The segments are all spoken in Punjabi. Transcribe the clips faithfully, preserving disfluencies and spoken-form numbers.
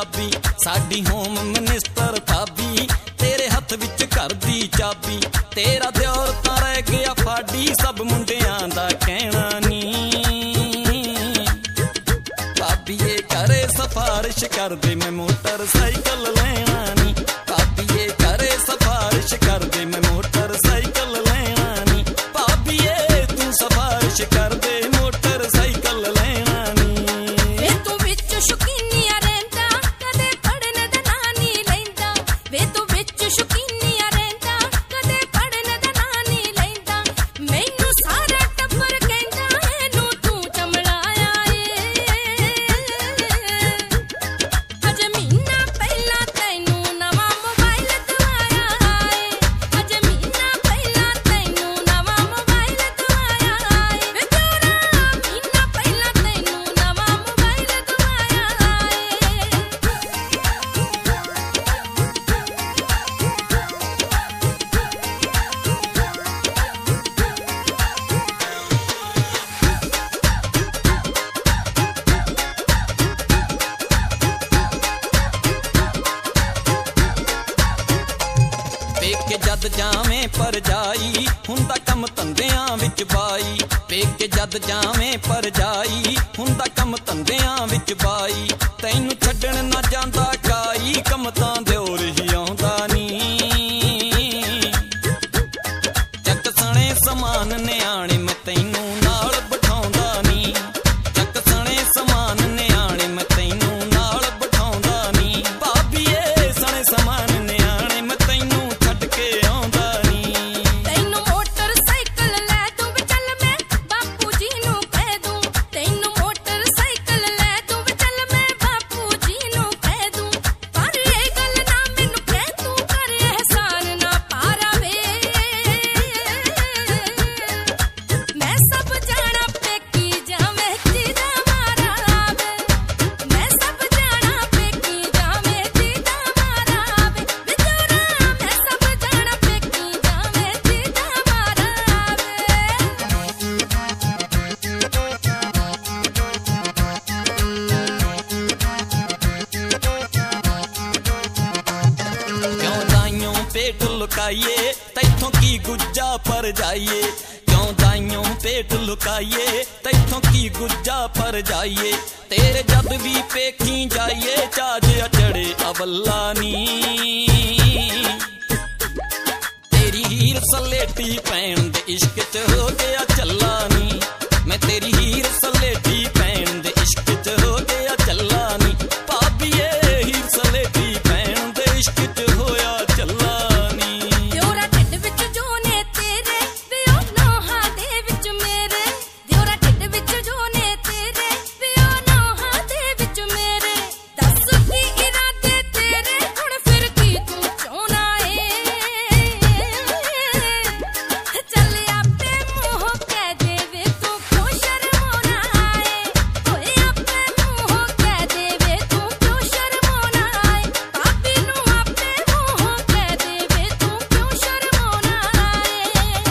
ਪੰਜਾਬੀ ਸਾਡੀ ਹੋਮ ਮਿਨਿਸਟਰ ਭਾਬੀ ਤੇਰੇ ਹੱਥ ਵਿੱਚ ਘਰ ਦੀ ਚਾਬੀ ਤੇਰਾ ਦਿਓਰ ਤਾਂ ਰਹਿ ਗਿਆ ਫਾਡੀ ਸਭ ਮੁੰਡਿਆਂ ਦਾ ਕਹਿਣਾ ਨੀ ਭਾਬੀਏ ਕਰੇ ਸਿਫਾਰਿਸ਼ ਕਰਦੇ ਮੈਂ ਮੋਟਰਸਾਈਕਲ ਲੈਣਾ ਨੀ ਭਾਬੀਏ ਕਰੇ ਸਿਫਾਰਿਸ਼ ਕਰਦੇ ਮੈਂ ਮੋਟਰਸਾਈਕਲ ਲੈਣਾ ਨੀ ਭਾਬੀਏ ਤੂੰ ਸਿਫਾਰਿਸ਼ ਕਰਦੇ ਮੋਟਰਸਾਈਕਲ ਲੈਣਾ ਨੀ ਵੇ ਤੂੰ ਵਿੱਚ ਸ਼ੁਕੀਨੀਆਂ ਰਹਿੰਦਾ ਕਦੇ ਪੜਨ ਦਾ ਨਾਂ ਨਹੀਂ ਲੈਂਦਾ ਵੇ ਤੂੰ ਵਿੱਚ ਸ਼ੁਕੀਨੀਆਂ ਰਹਿੰਦਾ ਕਦੇ ਪੜਨ ਦਾ ਨਾਂ ਨਹੀਂ ਲੈਂਦਾ ਮੈਨੂੰ ਸਾਰਾ ਟੱਬਰ ਕਹਿੰਦਾ ਇਹਨੂੰ ਤੂੰ ਚਮਲਾਇਆ ਏ ਅਜੇ ਮਹੀਨਾ ਪਹਿਲਾਂ ਤੈਨੂੰ ਨਵਾਂ ਮੋਬਾਈਲ ਦਵਾਇਆ ਏ ਅਜੇ ਮਹੀਨਾ ਪਹਿਲਾਂ ਤੈਨੂੰ ਨਵਾਂ ਮੋਬਾਈਲ ਦਵਾਇਆ ਏ ਵੇ ਜੋਰਾ ਮਹੀਨਾ ਪਹਿਲਾਂ ਤੈਨੂੰ ਨਵਾਂ ਮੋਬਾਈਲ ਦਵਾਇਆ ਏ ਪੇਕੇ ਜਦ ਜਾਵੇਂ ਪਰਜਾਈ ਹੁੰਦਾ ਕੰਮ ਧੰਦਿਆਂ ਵਿੱਚ ਬਾਈ ਪੇਕੇ ਜਦ ਜਾਵੇਂ ਪਰਜਾਈ ਹੁੰਦਾ ਕੰਮ ਧੰਦਿਆਂ ਵਿੱਚ ਬਾਈ ਤੈਨੂੰ ਛੱਡਣ ਨਾ ਜਾਂਦਾ ਕਾਈ ਕੰਮ ਤਾਂ ਦਿਓਰ ਹੀ ਆਉਂਦਾ ਨੀ ਚੱਕ ਸਣੇ ਸਮਾਨ ਨਿਆਣੇ ਮੈਂ ਤੈਨੂੰ ਨਾਲ ਬਿਠਾਉਂਦਾ ਨੀ ਚੱਕ ਸਣੇ ਸਮਾਨ ਨਿਆਣੇ ਮੈਂ ਤੈਨੂੰ ਨਾਲ ਬਿਠਾਉਂਦਾ ਨੀ ਭਾਬੀਏ ਸਣੇ ਸਮਾਨ ਨਿਆਣੇ ਮੈਂ ਤੈਨੂੰ ਛੱਡ ਕੇ ਆਉਂਦਾ ਨੀ ਤੈਨੂੰ ਮੋਟਰਸਾਈਕਲ ਲੈ ਦੂੰ ਵੀ ਚੱਲ ਮੈਂ ਬਾਪੂ ਜੀ ਨੂੰ ਕਹਿ ਦੂੰ ਤੈਨੂੰ ਮੋਟਰਸਾਈਕਲ ਲੈ ਦੂੰ ਵੀ ਚੱਲ ਮੈਂ ਬਾਪੂ ਜੀ ਨੂੰ ਕਹਿ ਦੂੰ ਪਰ ਇਹ ਗੱਲ ਨਾ ਮੈਨੂੰ ਕਹਿ ਤੂੰ ਕਰ ਅਹਿਸਾਨ ਨਾ ਪਾਰਾਵੇ ਮੈਂ ਸਭ ਜਾਣਾ ਪੇਕੀ ਜਾਵੇਂ ਜੀਦਾ ਮਾਰਾਵੇ ਮੈਂ ਸਭ ਜਾਣਾ ਪੇਕੀ ਜਾਵੇਂ ਜੀਦਾ ਮਾਰਾਵੇ ਵੇ ਜੋਰਾ ਮੈਂ ਸਭ ਜਾਣਾ ਪੇਕੀ ਜਾਵੇਂ ਜੀਦਾ ਮਾਰਾਵੇ ਕਿਉਂ ਦਾਈਓਂ ਪੇਟ ਲੁਕਾਈਏ ਤੈਥੋਂ ਕੀ ਗੁੱਜਾ ਪਰ ਜਾਈਏ ਕਿਉਂ ਦਾਈਓਂ ਪੇਟ ਲੁਕਾਈਏ ਤੈਥੋਂ ਕੀ ਗੁੱਜਾ ਪਰ ਜਾਈਏ ਤੇਰੇ ਜਦ ਵੀ ਪੇਖੀ ਜਾਈਏ ਚਾਜ ਅਚੜੇ ਅਵੱਲਾ ਨੀ ਤੇਰੀ ਹੀਰ ਸਲੇਟੀ ਭੈਣ ਦੇ ਇਸ਼ਕ ਚ ਹੋ ਗਿਆ ਚੱਲਾ ਨੀ ਮੈਂ ਤੇਰੀ ਹੀਰ ਸਲੇਟੀ ਭੈਣ ਦੇ ਇਸ਼ਕ ਚ ਹੋ ਗਿਆ ਚੱਲਾ ਨੀ ਭਾਬੀਏ ਹੀਰ ਸਲੇਟੀ ਭੈਣ ਦੇ ਇਸ਼ਕ ਚ ਹੋਇਆ ਚੱਲਾ ਨੀ ਦਿਓਰਾ ਢਿੱਡ ਵਿੱਚ ਜੋ ਨੇ ਤੇਰੇ ਵੇ ਉਹ ਨੋਹਾਂ ਦੇ ਵਿੱਚ ਮੇਰੇ ਦਿਓਰਾ ਢਿੱਡ ਵਿੱਚ ਜੋ ਨੇ ਤੇਰੇ ਵੇ ਉਹ ਨੋਹਾਂ ਦੇ ਵਿੱਚ ਮੇਰੇ ਦੱਸ ਕੀ ਇਰਾਦੇ ਤੇਰੇ ਹੁਣ ਫਿਰ ਕੀ ਤੂੰ ਚਾਹੁੰਦਾ ਏ ਚੱਲ ਆਪੇ ਮੂੰਹ ਕਹਿ ਦੇ ਵੇ ਤੂੰ ਕਿਉਂ ਸ਼ਰਮਾਉਣਾ ਏ ਓਏ ਆਪੇ ਮੂੰਹ ਕਹਿ ਦੇ ਵੇ ਤੂੰ ਕਿਉਂ ਸ਼ਰਮਾਉਣਾ ਏ ਭਾਬੀ ਨੂੰ ਆਪੇ ਮੂੰਹ ਕਹਿ ਦੇ ਵੇ ਤੂੰ ਕਿਉਂ ਸ਼ਰਮਾਉਣਾ ਏ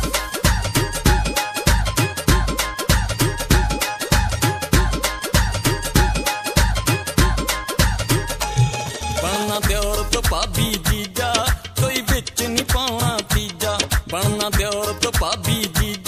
ਬਣਨਾ ਦਿਓਰ ਤੋਂ ਭਾਬੀ ਜੀਜਾ ਕੋਈ ਵਿੱਚ ਨਹੀਂ ਪਾਉਣਾ ਤੀਜਾ ਬਣਨਾ ਦਿਓਰ ਤੋਂ ਭਾਬੀ ਜੀਜਾ